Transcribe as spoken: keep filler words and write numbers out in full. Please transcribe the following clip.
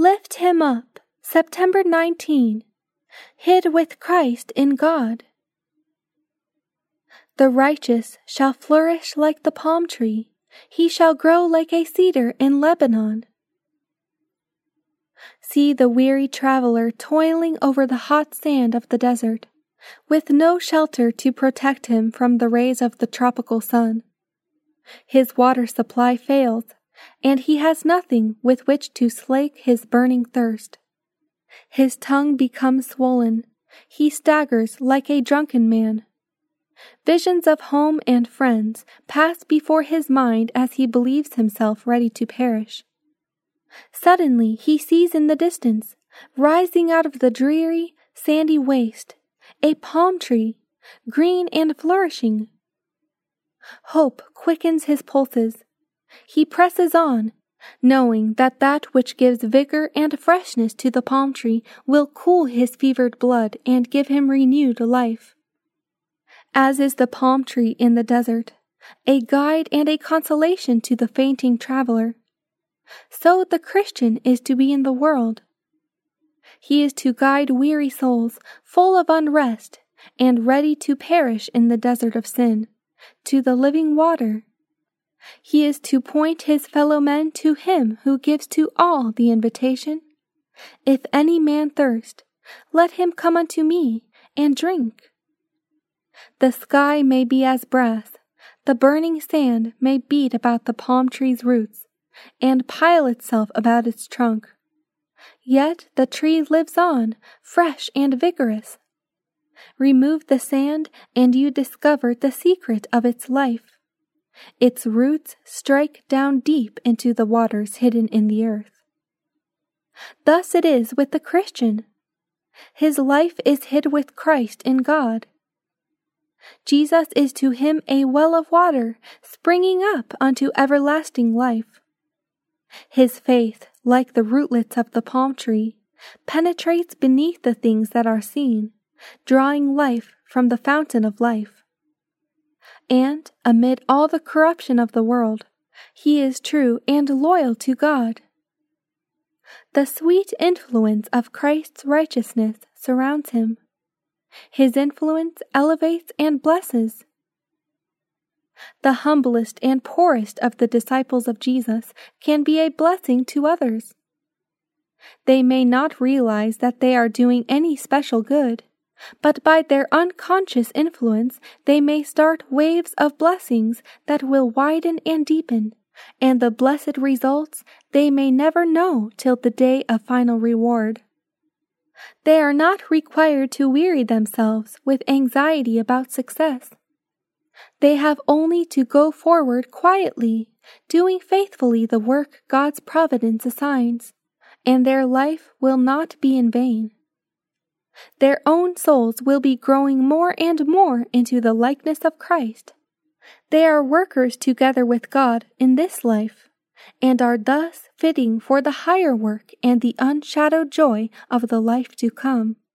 Lift him up, September nineteenth, hid with Christ in God. The righteous shall flourish like the palm tree, he shall grow like a cedar in Lebanon. See the weary traveler toiling over the hot sand of the desert, with no shelter to protect him from the rays of the tropical sun. His water supply fails, and he has nothing with which to slake his burning thirst. His tongue becomes swollen, he staggers like a drunken man. Visions of home and friends pass before his mind as he believes himself ready to perish. Suddenly he sees in the distance, rising out of the dreary, sandy waste, a palm tree, green and flourishing. Hope quickens his pulses. He presses on, knowing that that which gives vigor and freshness to the palm tree will cool his fevered blood and give him renewed life. As is the palm tree in the desert, a guide and a consolation to the fainting traveler, so the Christian is to be in the world. He is to guide weary souls full of unrest and ready to perish in the desert of sin, to the living water. He is to point his fellow men to him who gives to all the invitation, "If any man thirst, let him come unto me and drink." The sky may be as brass, the burning sand may beat about the palm tree's roots, and pile itself about its trunk. Yet the tree lives on, fresh and vigorous. Remove the sand, and you discover the secret of its life. Its roots strike down deep into the waters hidden in the earth. Thus it is with the Christian. His life is hid with Christ in God. Jesus is to him a well of water, springing up unto everlasting life. His faith, like the rootlets of the palm tree, penetrates beneath the things that are seen, drawing life from the fountain of life. And, amid all the corruption of the world, he is true and loyal to God. The sweet influence of Christ's righteousness surrounds him. His influence elevates and blesses. The humblest and poorest of the disciples of Jesus can be a blessing to others. They may not realize that they are doing any special good, but by their unconscious influence they may start waves of blessings that will widen and deepen, and the blessed results they may never know till the day of final reward. They are not required to weary themselves with anxiety about success. They have only to go forward quietly, doing faithfully the work God's providence assigns, and their life will not be in vain. Their own souls will be growing more and more into the likeness of Christ. They are workers together with God in this life, and are thus fitting for the higher work and the unshadowed joy of the life to come.